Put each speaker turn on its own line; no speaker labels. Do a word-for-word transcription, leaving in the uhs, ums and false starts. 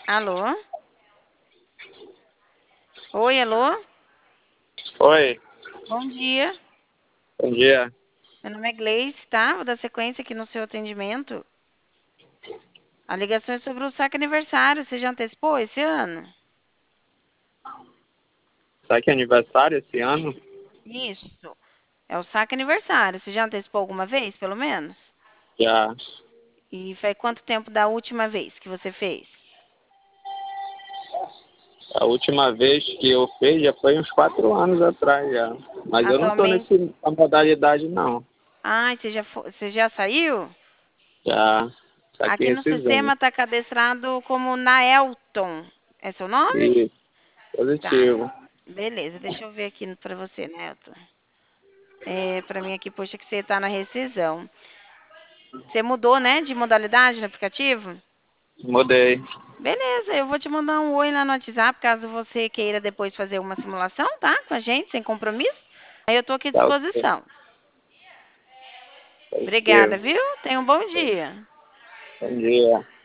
Alô? Oi, alô?
Oi,
Bom dia.
bom dia.
Meu nome é Gleice, tá? Vou dar sequência aqui no seu atendimento. A ligação é sobre o saque aniversário. Você já antecipou esse ano?
Será que é aniversário esse ano?
Isso. É o saque aniversário. Você já antecipou alguma vez, pelo menos?
Já.
E faz quanto tempo da última vez que você fez?
A última vez que eu fiz já foi uns quatro anos atrás já. Mas eu não tô
Atualmente.
nesse na modalidade não.
Ai, você já, fo- você já saiu?
Já.
Aqui
Saquei
no
esses anos.
sistema está cadastrado como Naelton. É seu nome?
E
Tá.
positivo.
Beleza, deixa eu ver aqui para você, Nelton. É, para mim aqui, poxa, que você está na rescisão. Você mudou, né, de modalidade no aplicativo?
Mudei.
Beleza, eu vou te mandar um oi lá no WhatsApp, caso você queira depois fazer uma simulação, tá? Com a gente, sem compromisso. Aí eu tô aqui à
Tá ok.
disposição. Obrigada,
Positivo.
viu? Tenha um bom dia.
Bom dia.